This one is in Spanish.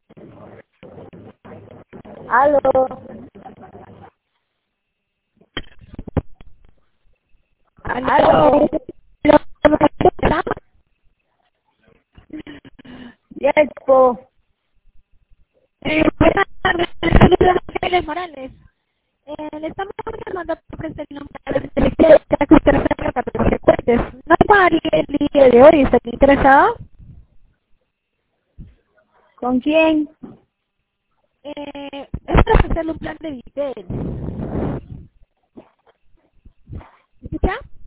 Aló. Aló. Yepo. Buenas tardes, saludos a Ángeles Morales. Le estamos llamando para ofrecerle un plan de selección para que usted reserve 14 cohetes. No pagaría el día de hoy, ¿está interesado? ¿Con quién? Es para ofrecerle un plan de Vitel. ¿Escucha?